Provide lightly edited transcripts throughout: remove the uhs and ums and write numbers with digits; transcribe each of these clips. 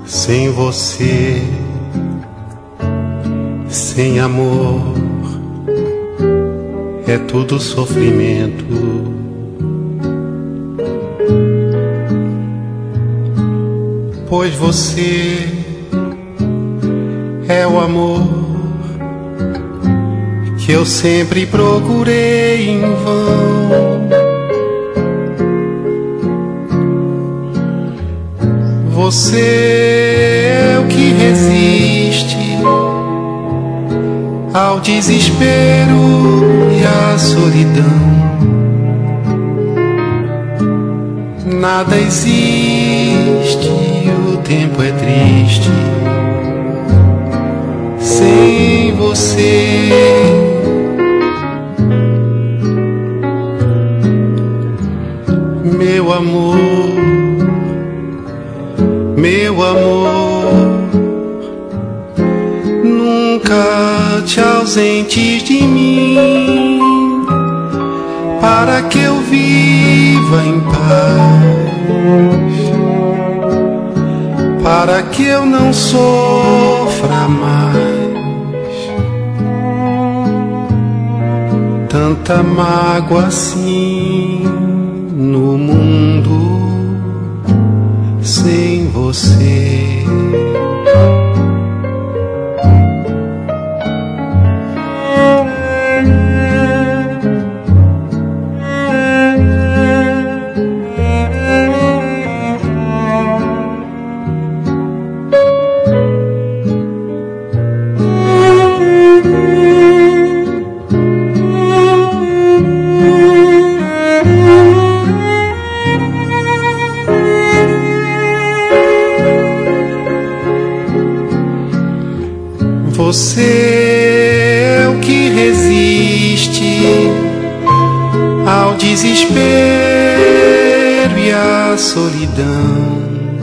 Sem você, sem amor, é tudo sofrimento. Pois você é o amor que eu sempre procurei em vão. Você é o que resiste ao desespero e à solidão. Nada existe, o tempo é triste sem você. Meu amor, meu amor, nunca te ausentes de mim, para que eu viva em paz, para que eu não sofra mais tanta mágoa assim no mundo sem você. Você é o que resiste ao desespero e à solidão.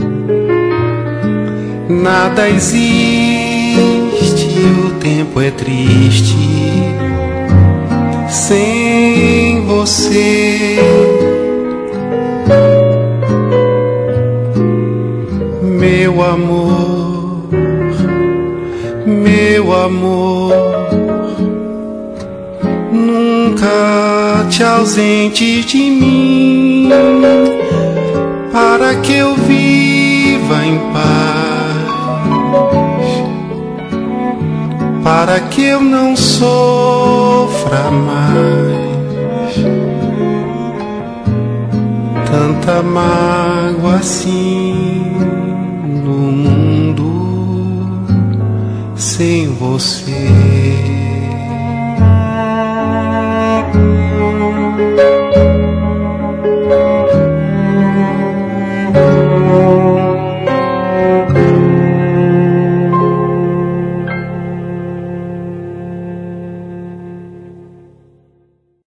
Nada existe, o tempo é triste sem você. Meu amor, meu amor, nunca te ausentes de mim, para que eu viva em paz, para que eu não sofra mais tanta mágoa assim no mundo sem você.